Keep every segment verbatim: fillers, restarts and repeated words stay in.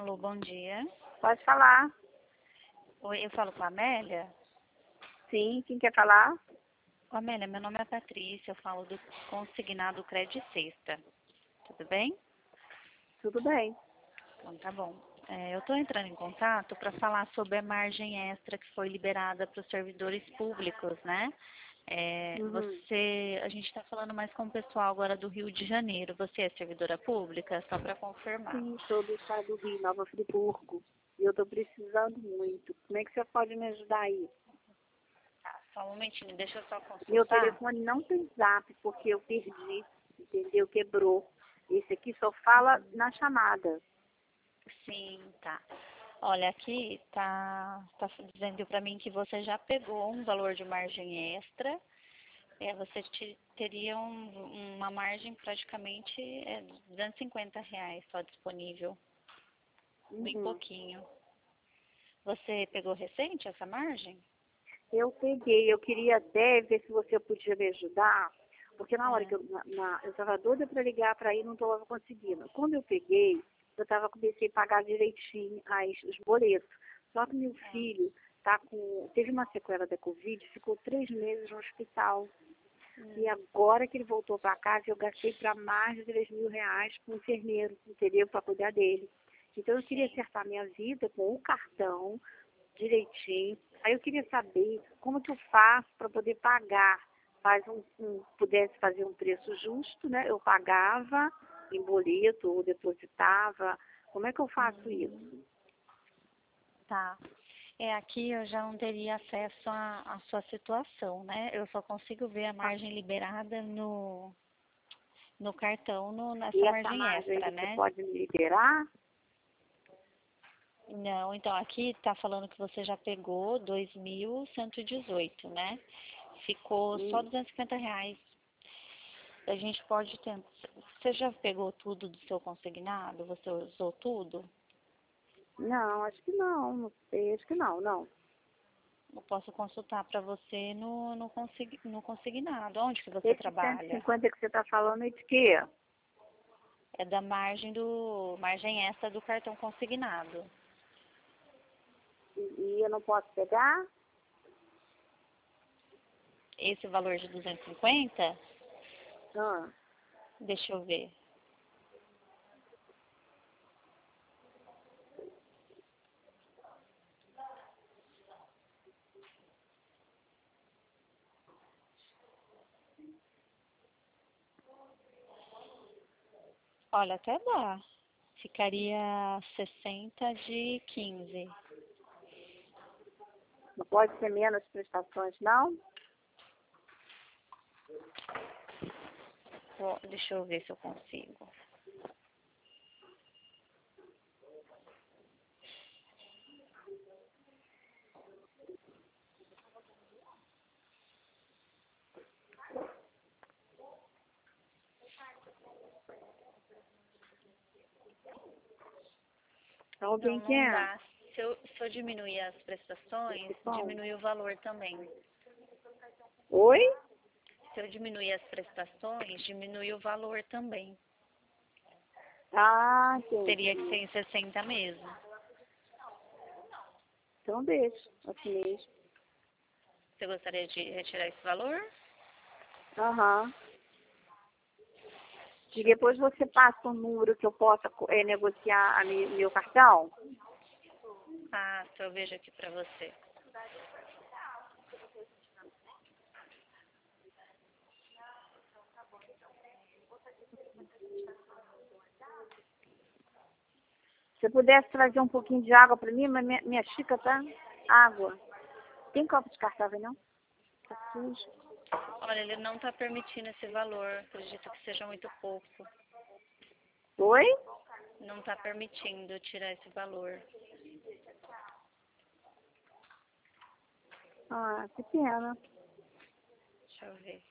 Alô, bom dia. Pode falar. Oi, eu falo com a Amélia? Sim, quem quer falar? Ô, Amélia, meu nome é Patrícia, eu falo do consignado Credit Sexta. Tudo bem? Tudo bem. Então tá bom. É, eu estou entrando em contato para falar sobre a margem extra que foi liberada para os servidores públicos, né? É, Uhum. você, a gente está falando mais com o pessoal agora do Rio de Janeiro. Você é servidora pública? Só para confirmar. Sim, sou do estado do Rio, Nova Friburgo. E eu estou precisando muito. Como é que você pode me ajudar aí? Tá, só um momentinho, deixa eu só Meu consultar. telefone não tem zap porque eu perdi, entendeu? Quebrou. Esse aqui só fala na chamada. Sim, tá. Olha, aqui tá, tá dizendo para mim que você já pegou um valor de margem extra. É, você te- teria um- uma margem praticamente é, duzentos e cinquenta reais só disponível. Bem Uhum. pouquinho. Você pegou recente essa margem? Eu peguei, eu queria até ver se você podia me ajudar, porque na hora É. que eu na, na- eu estava doida para ligar para ir, não estava conseguindo. Quando eu peguei, eu tava, comecei a pagar direitinho as, os boletos. Só que meu Ah, filho tá com, teve uma sequela da Covid, ficou três meses no hospital. E hum, agora que ele voltou para casa, eu gastei para mais de três mil reais com o enfermeiro, entendeu? Para cuidar dele. Então eu queria sim. acertar minha vida com o cartão direitinho. Aí eu queria saber como que eu faço para poder pagar. Faz um, um, pudesse fazer um preço justo, né? Eu pagava em boleto ou depositava. Como é que eu faço Uhum, isso? tá. É, aqui eu já não teria acesso à, à sua situação, né? Eu só consigo ver a Tá? margem liberada no, no cartão, no, nessa E essa margem margem aí extra, você né? pode me liberar? Não, então aqui está falando que você já pegou dois mil cento e dezoito, né? Ficou só Hum, duzentos e cinquenta reais. A gente pode tentar. Você já pegou tudo do seu consignado? Você usou tudo? não, acho que não. Não sei, acho que não, não. Eu posso consultar para você no, no, consign, no consignado. Onde que você Esse cento e trabalha? cinquenta que você está falando é de quê? É da margem do margem extra do cartão consignado. E, e eu não posso pegar? Esse valor de duzentos e cinquenta, Ah, deixa eu ver. Olha, até dá. Ficaria sessenta de quinze. não pode ser menos prestações, não? Vou- Deixa eu ver se eu consigo. Não, Alguém não quer? dá. Se eu, se eu diminuir as prestações, Esse pão? diminui o valor também. Oi? Se eu diminuir as prestações, diminui o valor também. Ah, Teria que ser entendi. em sessenta mesmo. Então deixa, assim mesmo. Você gostaria de retirar esse valor? Aham. E Deixa eu ver. depois você passa um número que eu possa eh, negociar a mi- meu cartão? Ah, então eu vejo aqui pra você. Se pudesse trazer um pouquinho de água para mim, mas minha, minha xícara tá água. Tem copo descartável, não? Tá sujo. Olha, ele não está permitindo esse valor. Acredito que seja muito pouco. Oi? Não está permitindo tirar esse valor. Ah, que pena. Deixa eu ver.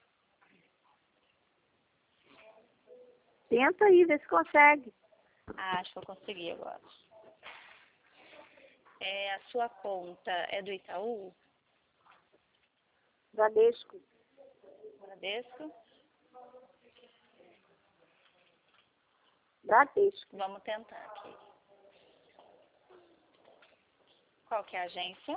Tenta aí, vê se consegue. Ah, acho que eu consegui agora. É, a sua conta é do Itaú? Bradesco. Bradesco? Bradesco. Vamos tentar aqui. Qual que é a agência?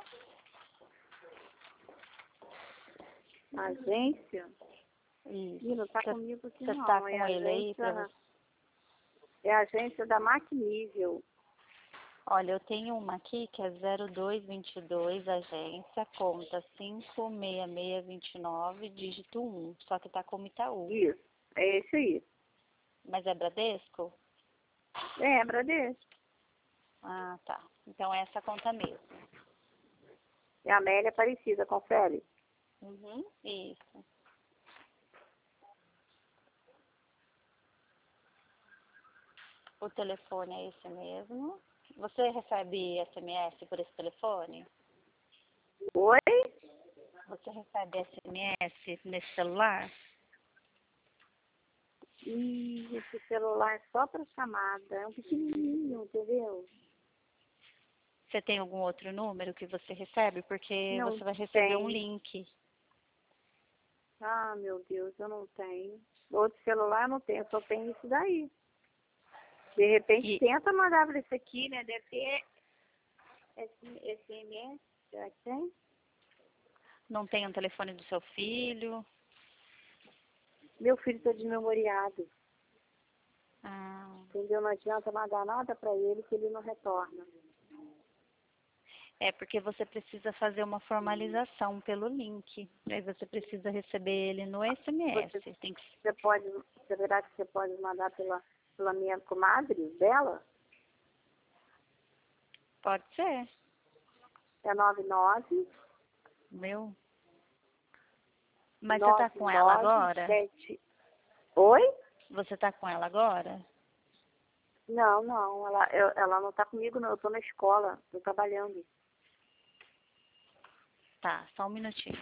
Agência? Isso. Ih, não tá Você comigo aqui você não. tá com É a ele aí pra agência, você? é a agência da Macnível. Olha, eu tenho uma aqui que é zero dois vinte e dois, agência, conta cinco seis seis dois nove, dígito um, só que tá como Itaú. Isso, é esse aí. Mas é Bradesco? É, Bradesco. Ah, tá. Então é essa conta mesmo. É a Amélia Aparecida, confere. Uhum, isso. O telefone é esse mesmo. Você recebe S M S por esse telefone? Oi? Você recebe S M S nesse celular? Ih, esse celular é só para chamada. É um pequenininho, entendeu? Você tem algum outro número que você recebe? Porque Não você vai receber um tem. link. Ah, meu Deus, eu não tenho. Outro celular eu não tenho, eu só tenho isso daí. De repente, E tenta mandar para esse aqui, né? Deve ter S M S, será que tem? não tem um telefone do seu filho? Meu filho está desmemoriado, Ah, entendeu? Não adianta mandar nada para ele que ele não retorna. é porque você precisa fazer uma formalização pelo link. Aí você precisa receber ele no S M Você, S. Tem que... você pode, você verá que você pode mandar pela, pela minha comadre dela? Pode ser. É nove nove Meu. Mas você tá nove com ela nove agora? sete. Oi? Você tá com ela agora? Não, não, ela, eu, ela não está comigo, não. Eu estou na escola, estou trabalhando. Tá, só um minutinho.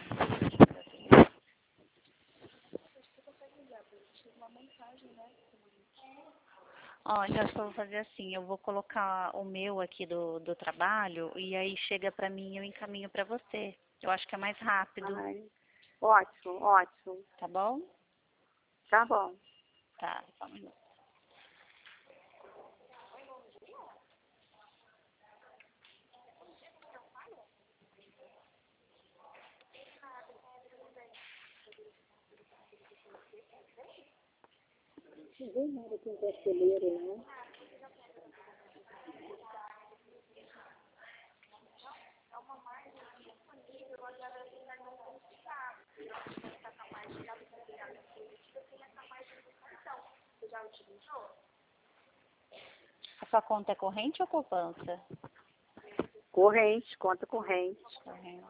Olha, eu só vou fazer assim, eu vou colocar o meu aqui do, do trabalho e aí chega pra mim e eu encaminho pra você. Eu acho que é mais rápido, Ai, ótimo, ótimo. tá bom? Tá bom. Tá, só um minuto. Não vem nada com brasileiro, né? A sua conta é corrente ou poupança? Corrente, conta corrente. Corrente.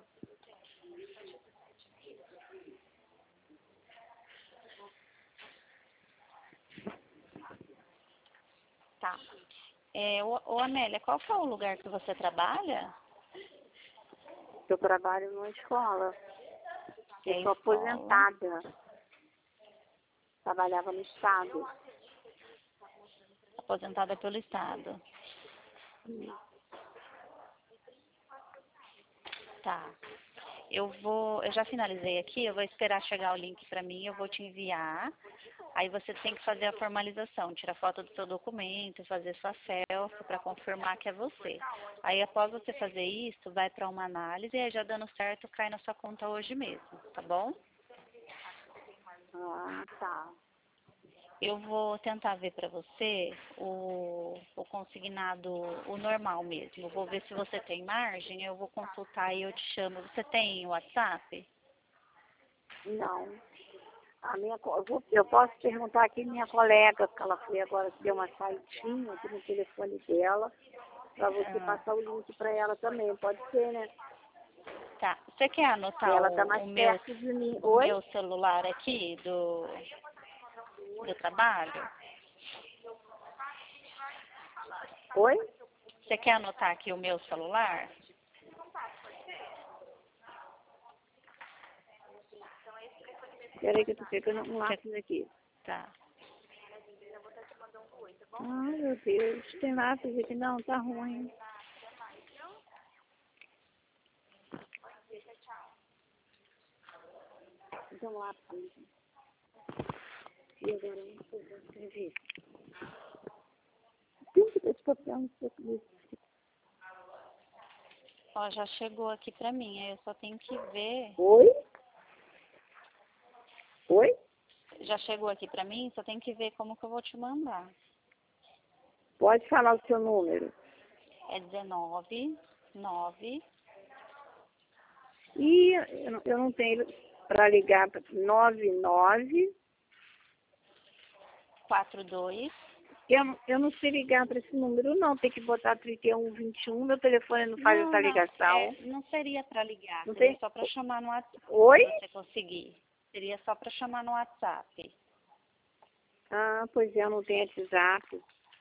Tá. É, ô, ô Amélia, qual que é o lugar que você trabalha? Eu trabalho numa escola. Eu É sou escola. aposentada. Trabalhava no estado. Aposentada pelo Estado. Tá. Eu vou, eu já finalizei aqui, eu vou esperar chegar o link pra mim, eu vou te enviar. Aí você tem que fazer a formalização, tirar foto do seu documento, fazer sua selfie para confirmar que é você. Aí após você fazer isso, vai para uma análise e aí já dando certo, cai na sua conta hoje mesmo, tá bom? Ah, tá. Eu vou tentar ver para você o, o consignado, o normal mesmo. Eu vou ver se você tem margem, eu vou consultar e eu te chamo. Você tem WhatsApp? Não. A minha, co- eu, vou- eu posso perguntar aqui minha colega, que ela foi agora ter uma saidinha aqui no telefone dela, para você Ah, passar o link para ela também. Pode ser, né? tá. Você quer Porque anotar ela está o, mais o meu, perto de mim. o Oi? meu celular aqui do, do trabalho? Oi? Você quer anotar aqui o meu celular? Espera aí que eu tô pegando um Você- lápis aqui. Tá. Ai, meu Deus. Tem lápis aqui? Não, tá ruim. Então, lápis. E agora, eu vou escrever. Tem que ter esse papel no seu livro. Ó, já chegou aqui pra mim, aí eu só tenho que ver. Oi? Oi? Já chegou aqui pra mim, só tenho que ver como que eu vou te mandar. Pode falar o seu número. É dezenove, nove, E eu não, eu não tenho para ligar para nove nove. quatro dois. Eu, não- eu não sei ligar para esse número, não. Tem que botar trinta e um, vinte e um. Meu telefone não faz Não, essa não, ligação. é, não seria pra ligar, Não seria tem? só pra chamar no WhatsApp, Oi? se você conseguir. Seria só pra chamar no WhatsApp. Ah, pois é, eu não tenho WhatsApp.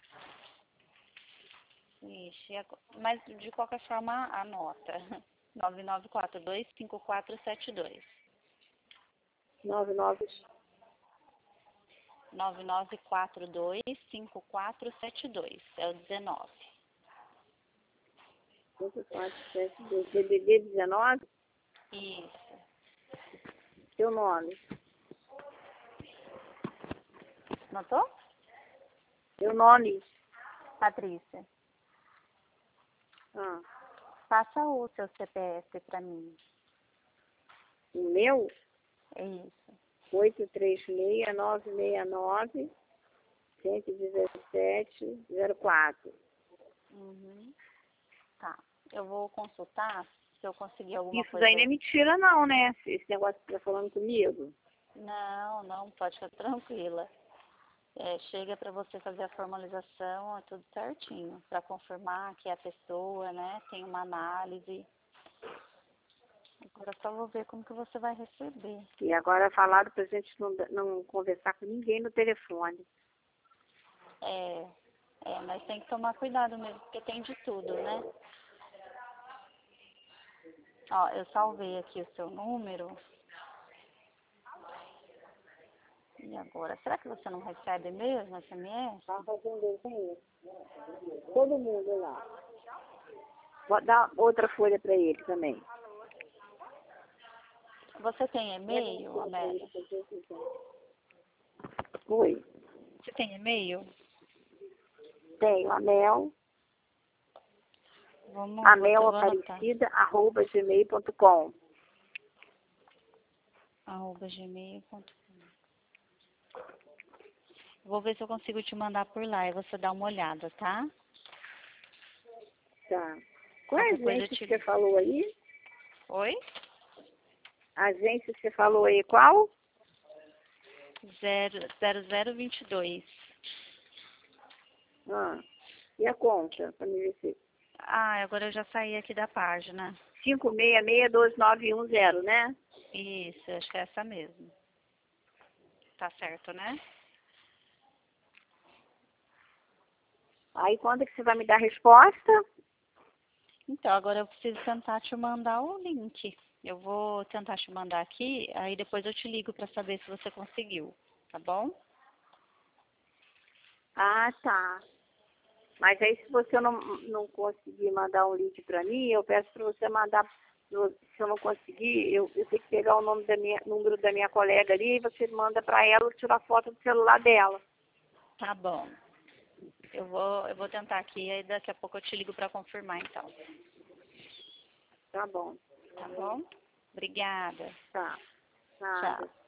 Ixi, ago- mas de qualquer forma, anota. nove nove quatro dois, cinco quatro sete dois. nove nove nove nove quatro dois, cinco quatro sete dois. É o dezenove. cinco quatro sete dois. D D D dezenove? Isso. Seu nome. Notou? Seu nome. Patrícia, Ah, passa o seu C P F pra mim. o meu? É isso. oito três seis, nove seis nove, um um sete, zero quatro. Uhum. Tá. Eu vou consultar se eu conseguir alguma Isso coisa. daí não é mentira não, né? Esse negócio que você tá falando comigo. Não, não, pode ficar tranquila. É, chega para você fazer a formalização, é tudo certinho, para confirmar que é a pessoa, né? Tem uma análise. Agora só vou ver como que você vai receber. E agora falaram pra gente não, não conversar com ninguém no telefone. É, é, mas tem que tomar cuidado mesmo, porque tem de tudo, né? Ó, eu salvei aqui o seu número. E agora, será que você não recebe mesmo S M S? Tá fazendo desenho? Todo mundo lá. Vou dar outra folha pra ele também. Você tem e-mail, Amélia? Oi. Você tem e-mail? Tenho Amel, Vamos, Amel vou anotar. Aparecida, arroba gmail ponto com. Arroba gmail ponto com. Vou ver se eu consigo te mandar por lá e você dá uma olhada, tá? Tá. Qual é a Qualquer coisa eu agência te... que você falou aí? Oi? A agência que você falou aí, qual? zero zero zero vinte e dois. Ah, e a conta? Pra me ver se... Ah, agora eu já saí aqui da página. cinco seis seis dois nove um zero, né? Isso, acho que é essa mesmo. Tá certo, né? Aí quando é que você vai me dar a resposta? Então, agora eu preciso tentar te mandar o link. Eu vou tentar te mandar aqui, aí depois eu te ligo para saber se você conseguiu, tá bom? Ah, tá. Mas aí se você não, não conseguir mandar um link para mim, eu peço para você mandar, se eu não conseguir, eu, eu tenho que pegar o nome da minha, número da minha colega ali e você manda para ela tirar foto do celular dela. Tá bom. Eu vou, eu vou tentar aqui, aí daqui a pouco eu te ligo para confirmar, então. Tá bom. Tá bom? Obrigada. Tá. Nada. Tchau.